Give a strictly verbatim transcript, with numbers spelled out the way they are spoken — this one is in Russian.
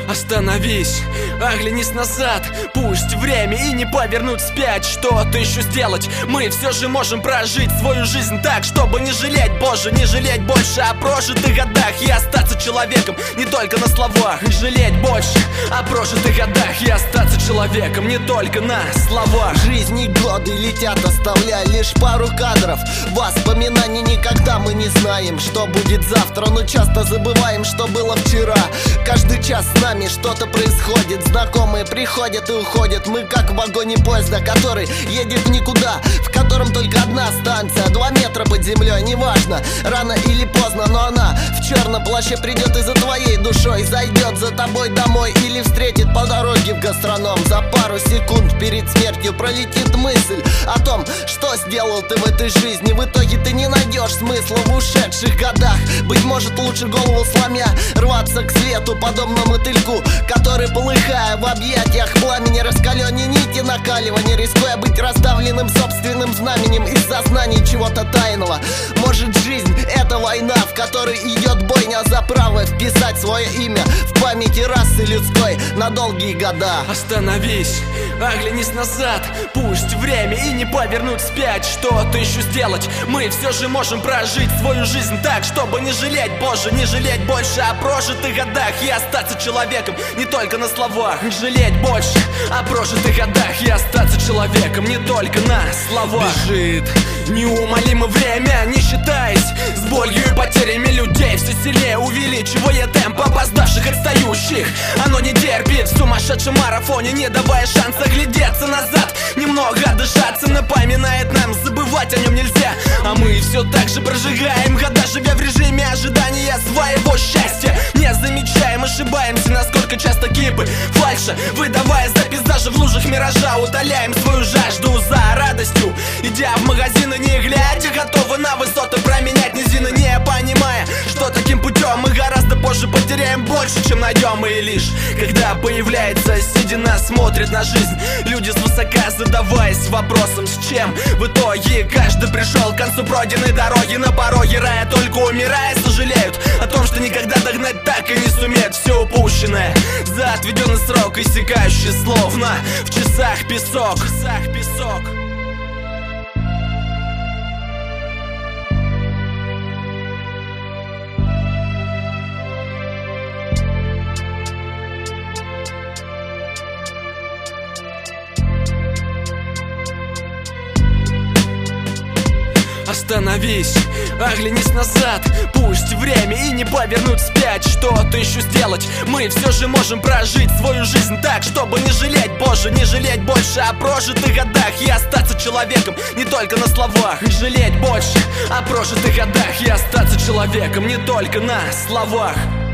Остановись, оглянись назад. Пусть время и не повернуть вспять. Что-то еще сделать, мы все же можем прожить свою жизнь так, чтобы не жалеть, Боже, не жалеть больше о прожитых годах и остаться человеком не только на словах. Не жалеть больше о прожитых годах и остаться человеком не только на словах. Жизни годы летят, оставляя лишь пару кадров. Воспоминаний никогда мы не знаем, что будет завтра, но часто забываем, что было вчера. Каждый час с нами что-то происходит. Знакомые приходят и уходят. Мы как в вагоне поезда, который едет в никуда, в котором только одна станция, два метра под землей. Неважно, рано или поздно, но она в черном плаще придет и за твоей душой зайдет за тобой домой или встретит по дороге в гастроном. За пару секунд перед смертью пролетит мысль о том, что сделал ты в этой жизни. В итоге ты не найдешь смысла в ушедших годах. Быть может, лучше голову сломя рваться к свету, подобно мотыльку, который, полыхая в объятиях пламени, раскаленней нити накаливания, рискуя быть раздавленным собственным знаменем из-за знаний чего-то тайного. Может, жизнь — это война, в которой идет бойня за право вписать свое имя в памяти расы людской на долгие года. Остановись, оглянись назад. Пусть время и не повернуть вспять. Что-то еще сделать, мы все же можем прожить свою жизнь так, чтобы не жалеть, Боже, не жалеть больше о прожитых годах и остаться человеком не только на словах. Не жалеть больше о прожитых годах и остаться человеком не только на словах. Бежит неумолимо время, не считаясь с болью и потерями людей. Все сильнее увеличивая темп опоздавших, отстающих. Оно не терпит в сумасшедшем марафоне, не давая шанса глядеться назад, немного отдышаться. Напоминает нам, забывать о нем нельзя. А мы все так же прожигаем года, живя в режиме ожидания своего счастья. Не замечаем, ошибаемся, насколько часто кипы фальша, выдавая за пейзажи в лужах миража. Утоляем свою жажду за радостью, идя в магазины, не глядя, готовы на высоты променять низины, не понимая, что таким путем мы гораздо позже потеряем больше, чем найдем. И лишь когда появляется седина, смотрит на жизнь люди свысока, задаваясь вопросом, с чем в итоге каждый пришел к концу пройденной дороги. На пороге рая, только умирая, сожалеют о том, что никогда догнать так и не сумеют все упущенное за отведенный срок, иссякающий словно в часах песок. В часах песок. Остановись, оглянись назад. Пусть время и не повернуть вспять. Что-то еще сделать, мы все же можем прожить свою жизнь так, чтобы не жалеть, Боже, не жалеть больше о прожитых годах и остаться человеком не только на словах. Не жалеть больше о прожитых годах и остаться человеком не только на словах.